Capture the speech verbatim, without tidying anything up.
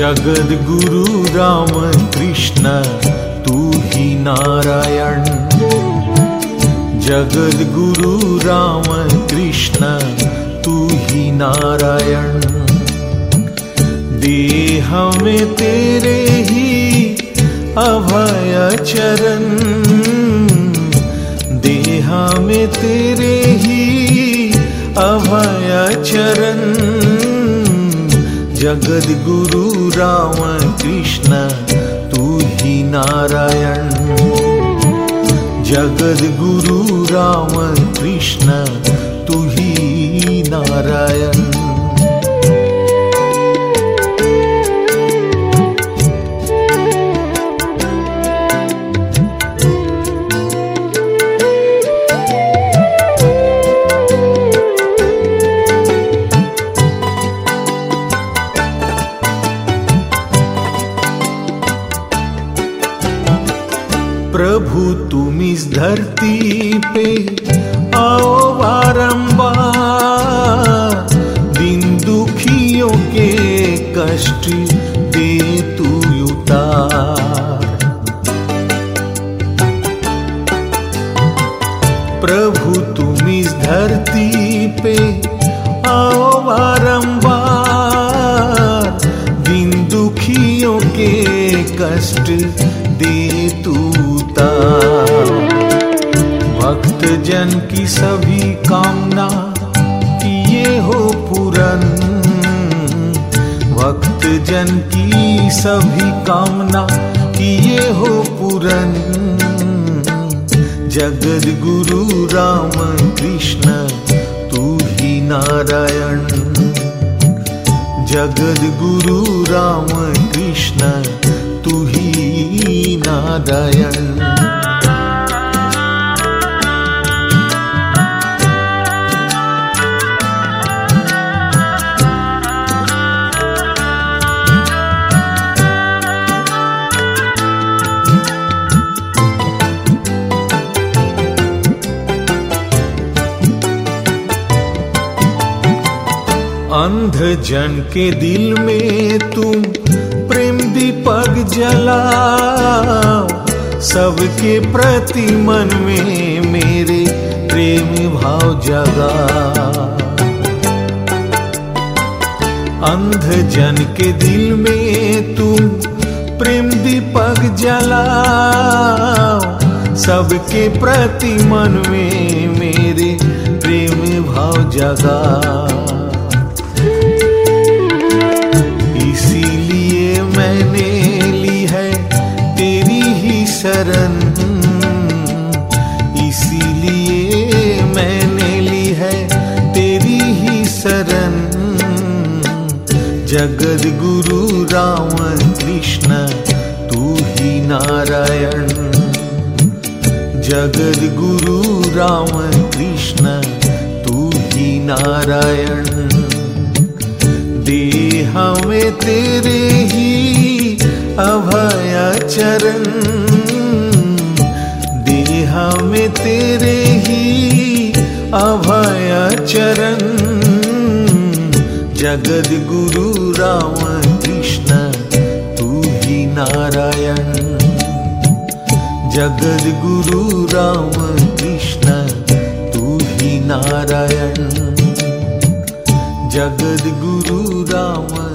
जगद गुरु राम कृष्ण तू ही नारायण। जगद गुरु राम कृष्ण तू ही नारायण। देह में तेरे ही अभय चरण, देह में तेरे ही अभय चरण। जगद गुरु राम कृष्ण तू ही नारायण। जगद गुरु राम कृष्ण तू ही नारायण। प्रभु तुम इस धरती पे आओ बारंबार, दिन दुखियों के कष्ट दे तू उतार। प्रभु तुम इस धरती पे आओ बारंबार, दिन दुखियों के कष्ट दे तू। भक्त जन की सभी कामना किए हो पूरन, भक्त जन की सभी कामना किए हो पूरन। जगद गुरु राम कृष्ण तू ही नारायण। जगद गुरु राम कृष्ण तू ही नारायण। अंध जन के दिल में तुम प्रेम दीपक जलाओ, सबके प्रति मन में मेरे प्रेम भाव जगाओ। अंध जन के दिल में तुम प्रेम दीपक जलाओ, सबके प्रति मन में मेरे प्रेम भाव जगाओ। इसीलिए मैंने ली है तेरी ही शरण, इसीलिए मैंने ली है तेरी ही शरण। जगद गुरु राम कृष्ण तू ही नारायण। जगद गुरु राम कृष्ण तू ही नारायण। देह में तेरे ही अभय चरण, देह में तेरे ही अभय चरण। जगद गुरु राम कृष्ण तू ही नारायण। जगद गुरु राम कृष्ण तू ही नारायण। जगद गुरु राम